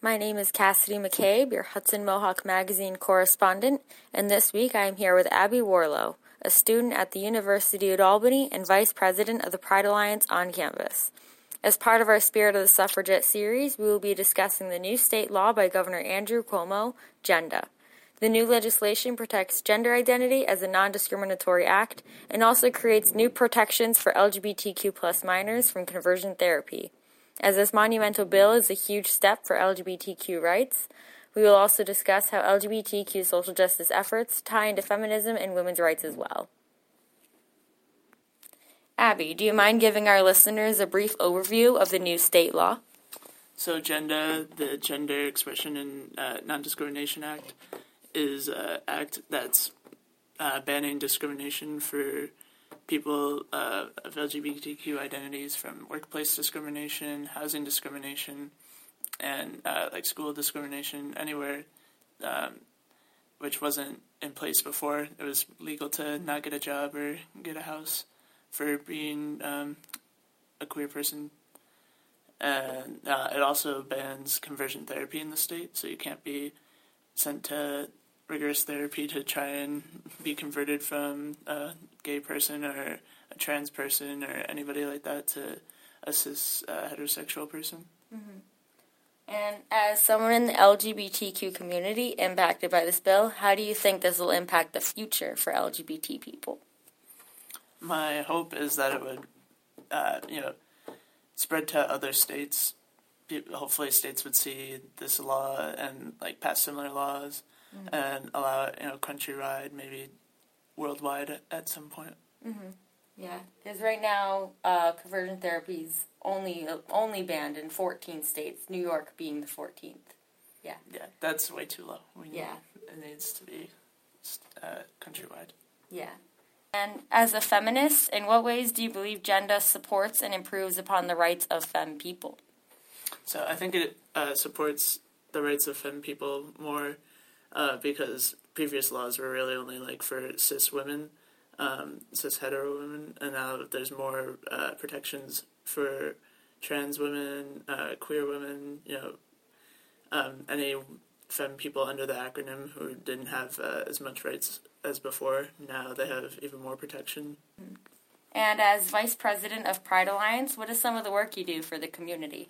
My name is Cassidy McCabe, your Hudson Mohawk Magazine correspondent, and this week I am here with Abby Warlow, a student at the University of Albany and Vice President of the Pride Alliance on campus. As part of our Spirit of the Suffragette series, we will be discussing the new state law by Governor Andrew Cuomo, GENDA. The new legislation protects gender identity as a non-discriminatory act and also creates new protections for LGBTQ+ minors from conversion therapy. As this monumental bill is a huge step for LGBTQ rights, we will also discuss how LGBTQ social justice efforts tie into feminism and women's rights as well. Abby, do you mind giving our listeners a brief overview of the new state law? So GENDA, the Gender Expression and Non-Discrimination Act, is an act that's banning discrimination for people of LGBTQ identities from workplace discrimination, housing discrimination, and school discrimination anywhere, which wasn't in place before. It was legal to not get a job or get a house for being a queer person. And it also bans conversion therapy in the state, so you can't be sent to rigorous therapy to try and be converted from a gay person or a trans person or anybody like that to a cis heterosexual person. Mm-hmm. And as someone in the LGBTQ community impacted by this bill, how do you think this will impact the future for LGBT people? My hope is that it would, spread to other states. Hopefully states would see this law and pass similar laws. Mm-hmm. And allow it, countrywide, maybe worldwide at some point. Mm-hmm. Yeah, because right now, conversion therapy is only banned in 14 states, New York being the 14th. Yeah. Yeah, that's way too low. It needs to be countrywide. Yeah. And as a feminist, in what ways do you believe GENDA supports and improves upon the rights of femme people? So I think it supports the rights of femme people more. Because previous laws were really only for cis women, cis hetero women, and now there's more protections for trans women, queer women, any femme people under the acronym who didn't have as much rights as before. Now they have even more protection. And as Vice President of Pride Alliance, what is some of the work you do for the community?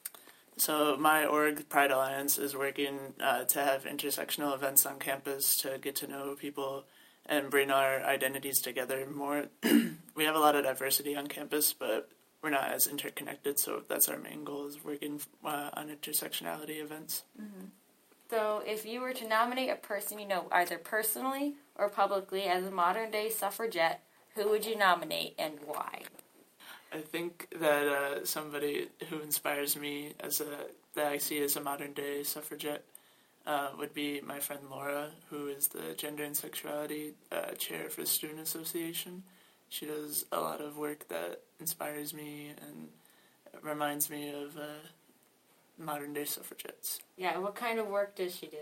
So my org, Pride Alliance, is working to have intersectional events on campus to get to know people and bring our identities together more. We have a lot of diversity on campus, but we're not as interconnected, so that's our main goal, is working on intersectionality events. Mm-hmm. So if you were to nominate a person you know either personally or publicly as a modern-day suffragette, who would you nominate and why? I think that somebody who inspires me that I see as a modern-day suffragette would be my friend Laura, who is the Gender and Sexuality Chair for the Student Association. She does a lot of work that inspires me and reminds me of modern-day suffragettes. Yeah, what kind of work does she do?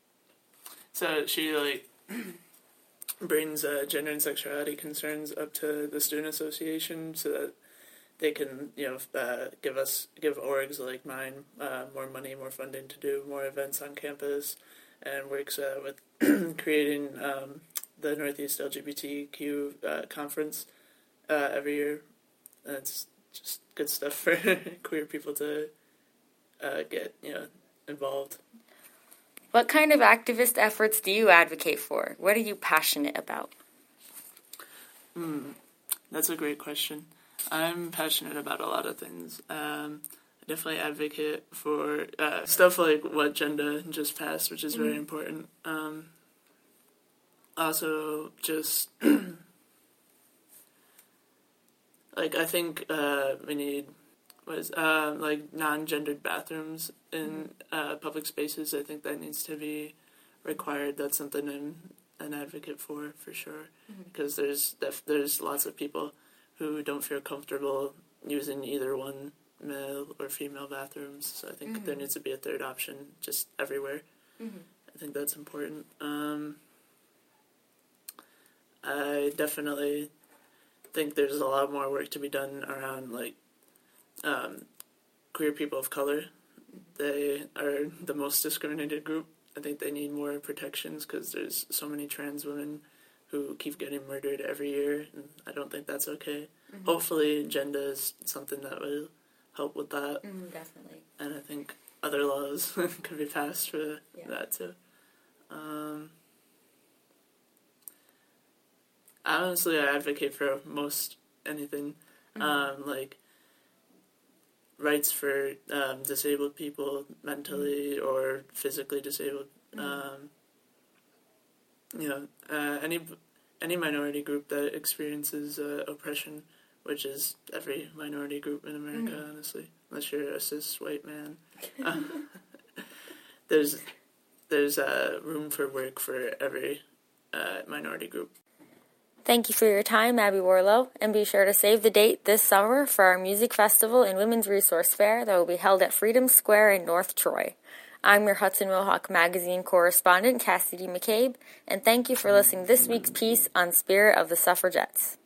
So she, brings gender and sexuality concerns up to the Student Association so that they can, give orgs like mine more money, more funding to do more events on campus, and works with creating the Northeast LGBTQ conference every year. That's just good stuff for queer people to get, involved. What kind of activist efforts do you advocate for? What are you passionate about? That's a great question. I'm passionate about a lot of things. I definitely advocate for stuff like what GENDA just passed, which is very important. Also, just I think we need non-gendered bathrooms in public spaces. I think that needs to be required. That's something I'm an advocate for sure, because there's lots of people who don't feel comfortable using either one male or female bathrooms. So I think there needs to be a third option just everywhere. I think that's important. I definitely think there's a lot more work to be done around queer people of color they are the most discriminated group. I think they need more protections because there's so many trans women who keep getting murdered every year, and I don't think that's okay. Mm-hmm. Hopefully, agenda is something that will help with that. Definitely. And I think other laws could be passed for that too. Honestly, I advocate for most anything, like rights for disabled people, mentally or physically disabled. Any minority group that experiences oppression, which is every minority group in America, honestly, unless you're a cis white man. There's room for work for every minority group. Thank you for your time, Abby Warlow, and be sure to save the date this summer for our music festival and women's resource fair that will be held at Freedom Square in North Troy. I'm your Hudson Mohawk Magazine correspondent, Cassidy McCabe, and thank you for listening to this week's piece on Spirit of the Suffragettes.